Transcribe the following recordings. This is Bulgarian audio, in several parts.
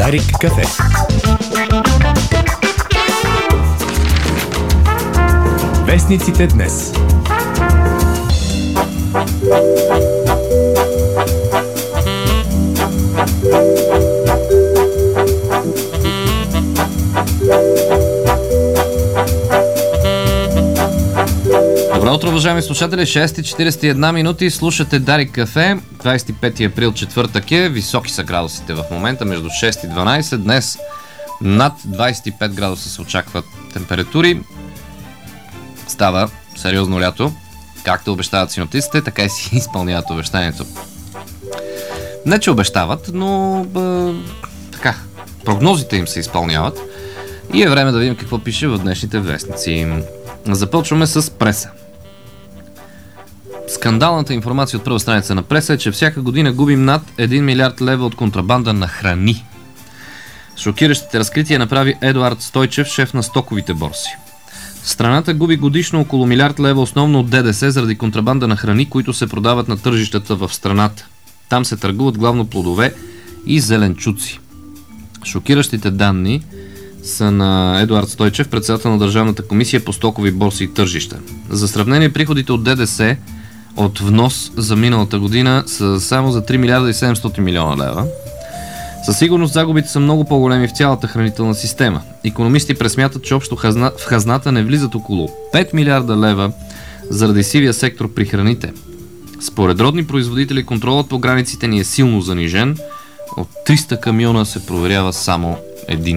Дарик кафе. Вестниците днес. Добро утро, уважаеми слушатели, 6:41 минути, слушате Дарик кафе, 25 април, четвъртък е, високи са градусите в момента, между 6 и 12, днес над 25 градуса се очакват температури, става сериозно лято, както обещават синоптиците, така и си изпълняват обещанието. Не че обещават, но така, прогнозите им се изпълняват и е време да видим какво пише в днешните вестници. Започваме с преса. Скандалната информация от първа страница на преса е, че всяка година губим над 1 милиард лева от контрабанда на храни. Шокиращите разкрития направи Едуард Стойчев, шеф на стоковите борси. Страната губи годишно около милиард лева основно от ДДС заради контрабанда на храни, които се продават на тържищата в страната. Там се търгуват главно плодове и зеленчуци. Шокиращите данни са на Едуард Стойчев, председател на Държавната комисия по стокови борси и тържища. За сравнение, приходите от ДДС от внос за миналата година са само за 3 милиарда и 700 милиона лева. Със сигурност загубите са много по-големи в цялата хранителна система. Икономисти пресмятат, че общо в хазната не влизат около 5 милиарда лева заради сивия сектор при храните. Според родни производители, контролът по границите ни е силно занижен. От 300 камиона се проверява само един.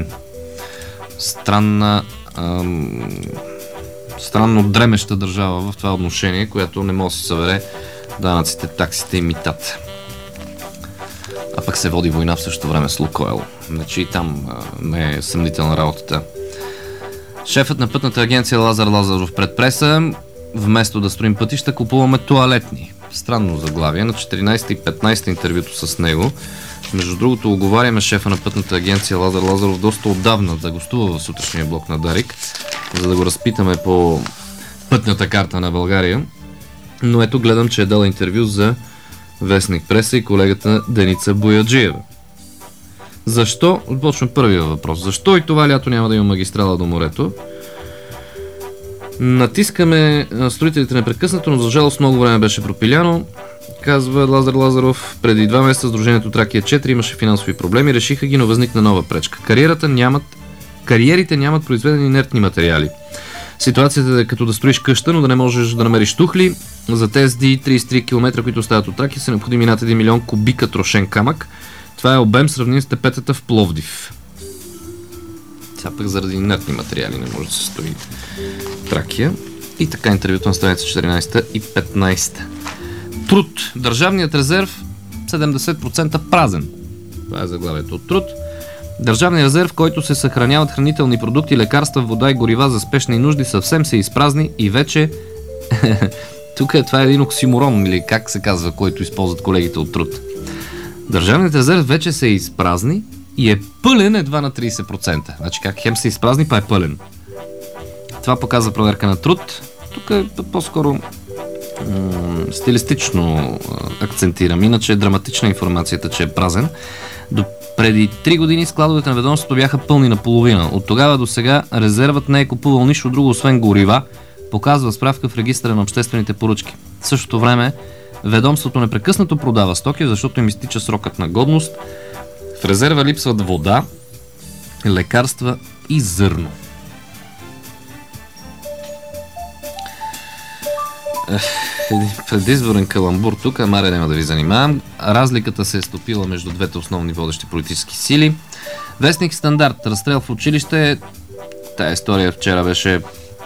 Странно дремеща държава в това отношение, която не може да си събере данъците, таксите и митата. А пък се води война в същото време с Лукойл. Значи и там не е съмнителна работата. Шефът на пътната агенция Лазар Лазаров пред преса: вместо да строим пътища, купуваме тоалетни. Странно заглавие. На 14 и 15 интервюто с него. Между другото, оговаряме шефа на пътната агенция Лазар Лазаров доста отдавна да гостува в сутрешния блок на Дарик, за да го разпитаме по пътната карта на България. Но ето, гледам, че е дала интервю за Вестник преса и колегата Деница Бояджиева. Защо? Почвам първия въпрос. Защо и това лято няма да има магистрала до морето? Натискаме строителите непрекъснато, но за жалост много време беше пропиляно, казва Лазар Лазаров. Преди 2 месеца Сдружението Тракия 4 имаше финансови проблеми, решиха ги, но възникна нова пречка. Кариерите нямат произведени инертни материали. Ситуацията е като да строиш къща, но да не можеш да намериш тухли. За тези 33 км, които остават от Тракия, са необходими над 1 милион кубика трошен камък. Това е обем сравним с тепетата в Пловдив. Сега пък заради инертни материали не може да се строи Тракия. И така интервюто на страница 14 и 15. Труд. Държавният резерв 70% празен. Това е заглавието от Труд. Държавният резерв, в който се съхраняват хранителни продукти, лекарства, вода и горива за спешни нужди, съвсем се изпразни и вече... Тук това е един оксиморон, или как се казва, който използват колегите от Труд. Държавният резерв вече се изпразни и е пълен едва на 30%. Значи как хем се изпразни, па е пълен. Това показва проверка на Труд. Тук е по-скоро стилистично акцентирам. Иначе е драматична информацията, че е празен. До преди 3 години складовете на ведомството бяха пълни наполовина. От тогава до сега резервът не е купувал нищо друго, освен горива, показва справка в регистъра на обществените поръчки. В същото време ведомството непрекъснато продава стоки, защото им изтича срокът на годност. В резерва липсват вода, лекарства и зърно. Един предизборен каламбур тук, ама няма да ви занимавам. Разликата се е стопила между двете основни водещи политически сили. Вестник Стандарт. Разстрел в училище. Тая история вчера беше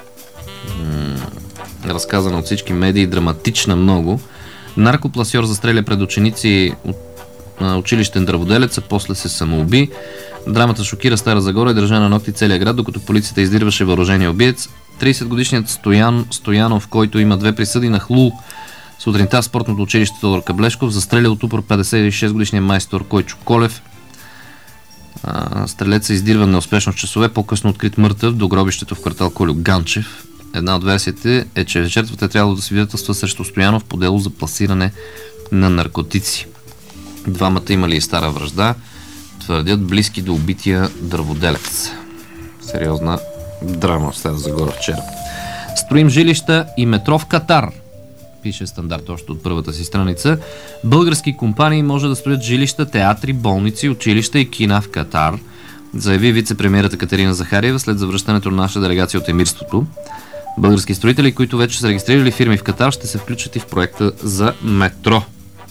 разказана от всички медии, драматична много. Наркопласьор застреля пред ученици от училищен дърводелец, а после се самоуби. Драмата шокира Стара Загора и държа на ногти целия град, докато полицията издирваше въоръжения убиец. 30-годишният Стоянов, който има 2 присъди на ХЛУ, сутринта в спортното училище Тодор Каблешков, застреля от упор 56-годишният майстор Койчо Колев. Стрелецът издирван неуспешно в часове, по-късно открит мъртъв до гробището в квартал Колю Ганчев. Една от версиите е, че жертвата е трябвало да свидетелства срещу Стоянов по дело за пласиране на наркотици. Двамата имали и стара вражда. твърдят близки до убития дърводелец. Сериозна драма в Стара Загора вчера. Строим жилища и метро в Катар, пише Стандарт още от първата си страница. Български компании може да строят жилища, театри, болници, училища и кина в Катар, заяви вице-премиерата Катерина Захариева след завръщането на наша делегация от Емирството. Български строители, които вече са регистрирали фирми в Катар, ще се включат и в проекта за метро.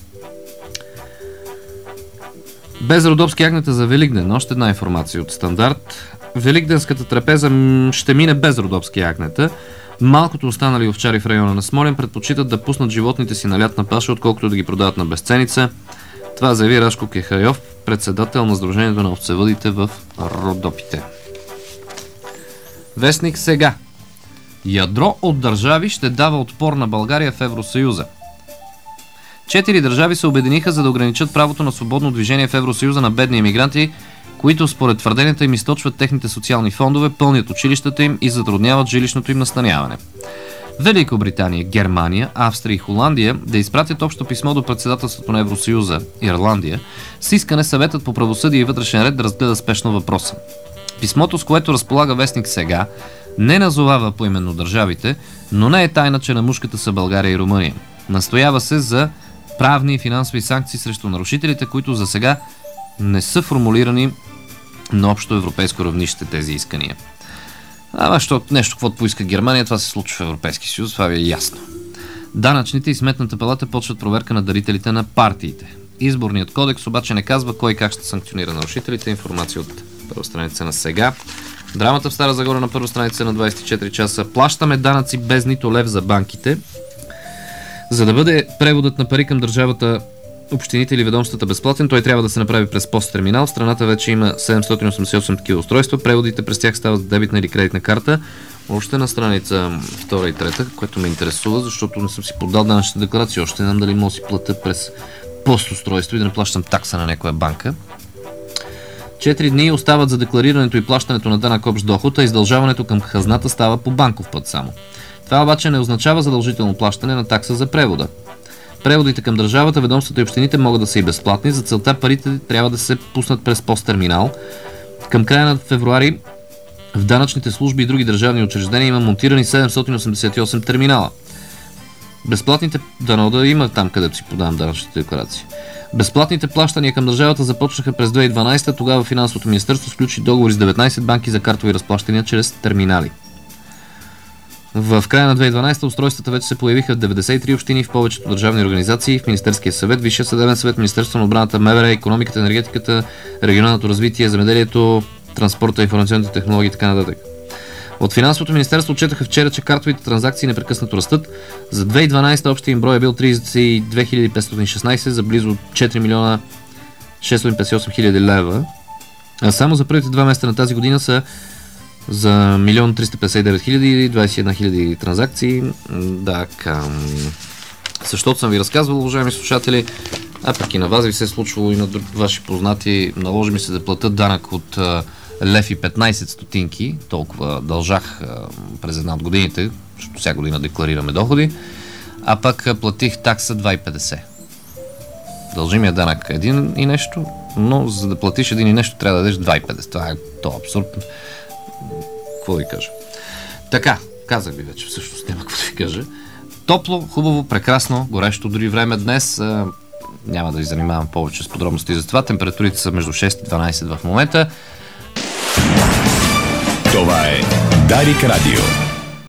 Без родопски агнета за Великден. Още една информация от Стандарт. Великденската трапеза ще мине без родопски агнета. Малкото останали овчари в района на Смолян предпочитат да пуснат животните си на лятна паша, отколкото да ги продават на безценица. Това заяви Рашко Кехайов, председател на Сдружението на овцевъдите в Родопите. Вестник Сега. Ядро от държави ще дава отпор на България в Евросъюза. 4 държави се обединиха, за да ограничат правото на свободно движение в Евросъюза на бедни емигранти, които според твърденията им източват техните социални фондове, пълнят училищата им и затрудняват жилищното им настаняване. Великобритания, Германия, Австрия и Холандия да изпратят общо писмо до председателството на Евросъюза, Ирландия, с искане Съветът по правосъдие и вътрешен ред да разгледа спешно въпроса. Писмото, с което разполага вестник Сега, не назовава поименно държавите, но не е тайна, че на мушката са България и Румъния. Настоява се за правни и финансови санкции срещу нарушителите, които за сега не са формулирани на общо европейско равнище тези искания. Защото нещо, каквото поиска Германия, това се случва в Европейски съюз, това ви е ясно. Данъчните и Сметната палата почват проверка на дарителите на партиите. Изборният кодекс обаче не казва кой как ще санкционира нарушителите. Информация от първа страница на Сега. Драмата в Стара Загора на първа страница на 24 часа. Плащаме данъци без нито лев за банките. За да бъде преводът на пари към държавата, общините или ведомствата безплатен, той трябва да се направи през посттерминал. В страната вече има 788 такива устройства. Преводите през тях стават с дебитна или кредитна карта. Още на страница 2 и 3, което ме интересува, защото не съм си поддал данъчната декларация. Още не знам дали мога да си платя през посtusтройство и да не плащам такса на някоя банка. 4 дни остават за декларирането и плащането на данък общ доход, а издължаването към хазната става по банков път само. Това обаче не означава задължително плащане на такса за превода. Преводите към държавата, ведомствата и общините могат да са и безплатни. За целта парите трябва да се пуснат през посттерминал. Към края на февруари в данъчните служби и други държавни учреждения има монтирани 788 терминала. Безплатните, дано да има там, където си подавам данъчните декларации. Безплатните плащания към държавата започнаха през 2012. Тогава Финансовото министерство сключи договори с 19 банки за картови разплащания чрез терминали. В края на 2012 устройствата вече се появиха в 93 общини, в повечето държавни организации, в Министерския съвет, Висшия съдебен съвет, Министерството на отбраната, МВР, икономиката, енергетиката, регионалното развитие, земеделието, транспорта, информационните технологии и така нататък. От Финансовото министерство отчетаха вчера, че картовите транзакции непрекъснато растат. За 2012 общия им брой е бил 32 516 за близо 4 милиона 658 хиляди лева. А само за първите 2 месеца на тази година са за 1 359 хиляди 21 хиляди транзакции. Да, защото съм ви разказвал, уважаеми слушатели, а пък и на вас ви се е случвало и на ваши познати, наложи ми се да платят данък от лев и 15 стотинки, толкова дължах през една от годините, защото всяка година декларираме доходи, а пък платих такса 2,50. Дължимия данък е един и нещо, но за да платиш един и нещо трябва да дадеш 2,50. Това е абсурдно. Какво да ви кажа? Така, казах ви вече, всъщност няма какво да ви кажа. Топло, хубаво, прекрасно, горещо дори време днес. Няма да ви занимавам повече с подробности за това. Температурите са между 6 и 12 в момента. Това е Дарик Радио.